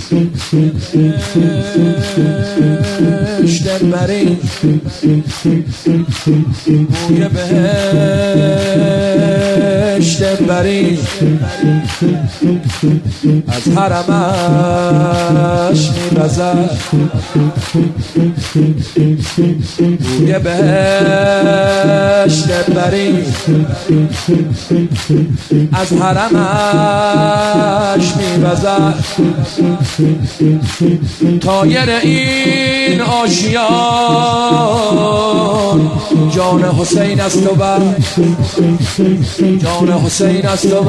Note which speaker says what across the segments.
Speaker 1: بری بوی بهشت بری از حرمش می‌وزد بوی بهشت بری از حرمش می‌وزد طایر این آشیان جان حسین است و جان حسین است و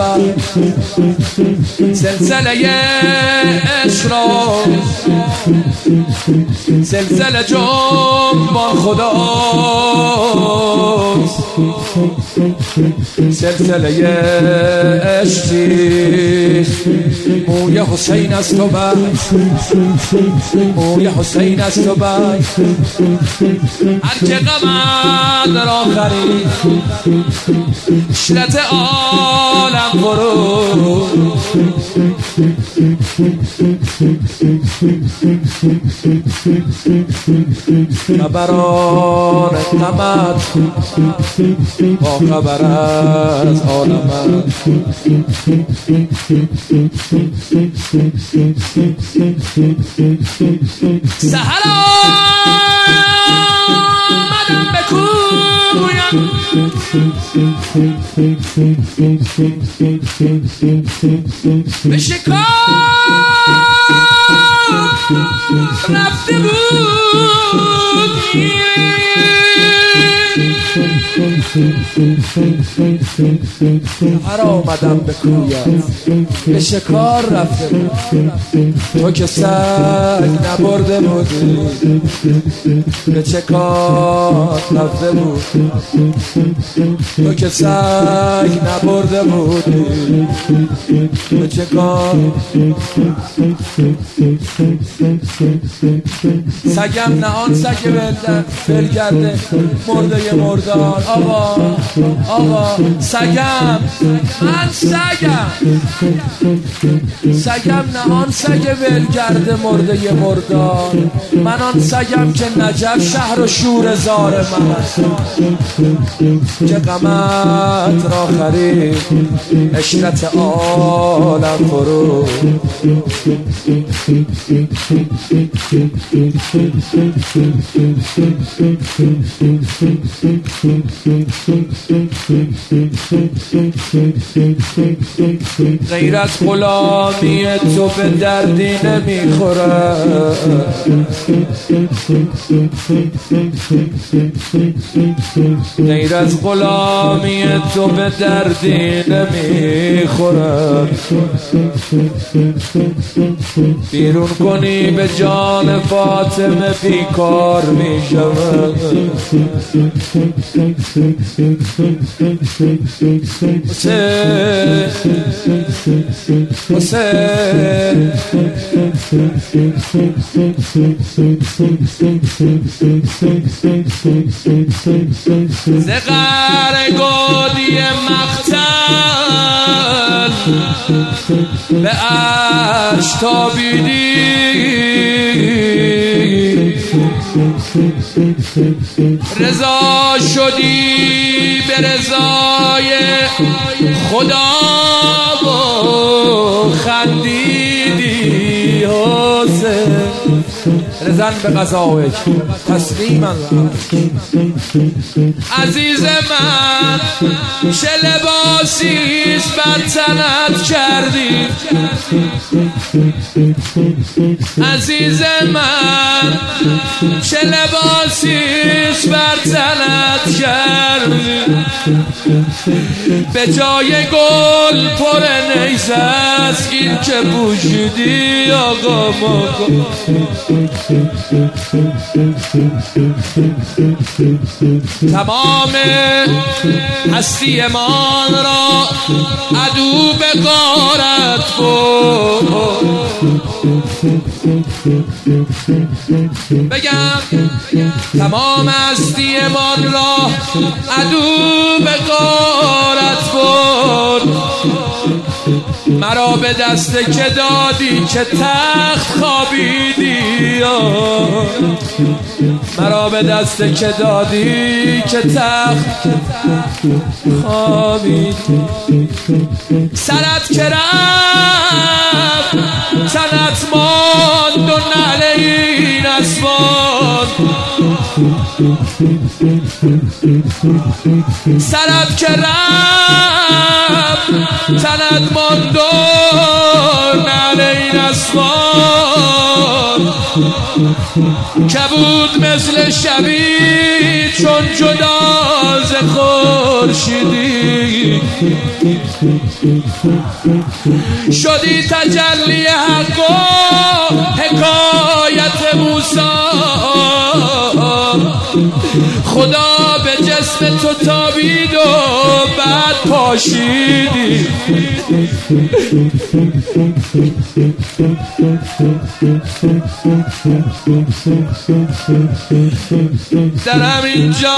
Speaker 1: سلسله عشق را سلسله جنبان خداست سلسله عشقی موی حسین است و موی حسین است و هر که غمت را خرید عشرت عالم برو خبران غمت با خبر از عالمت سحر آمدم به کویم به شکار رفته بودی هر آمدم به کویت به شکار رفته بود تو که سگ نبرده بودی به چه کار رفته بود تو که سگ نبرده بودی به چه کار سگم نه آن سگ ولگرده مرده مردان آقا سگم من سگم نه آن سگ ولگرده مرده مردان من آن سگم که نجف شهر و شور زار من که غمت را خرید عشرت عالم فرو غیر از غلامی تو به دردی نمیخوره غیر از غلامی تو به دردی نمیخوره بیرون کنی به جان فاطمه بیکار میشود حسین زغر گودی مقتل به عرش تابیدی رضا شدی به رضای خدا و خندیدی حسین رضا به قضاوک تسلیما عزیز من چه لباسیست بر تنت کردی عزیز من چه لباسیست بر تنت کردی به جای گل پر نیزه است این که پوشیدی آقا تمام هستی مان را عدو به غارت برد. بگم تمام هستی مان را عدو به غارت برد. مرا به دست که دادی که تخت خوابیدی، مرا به دست که دادی که تخت خوابیدی. سرت که رفت تنت ماند و نعل این اسبان. سرت که رفت تنت ماند و نعل این اسبان. کبود مثل شبی چون جدا ز خورشیدی. شدی تجلی حق و حکایت موسی. خدا به جسم تو تابید و بعد پاشیدی. در همین جا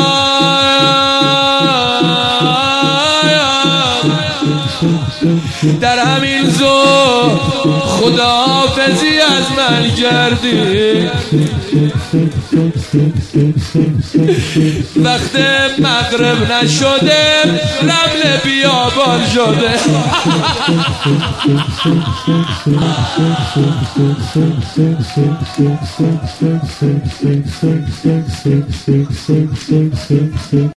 Speaker 1: در همین زو خداحافظی از من کردی. وقت مغرب نشده رمل بیابان شده.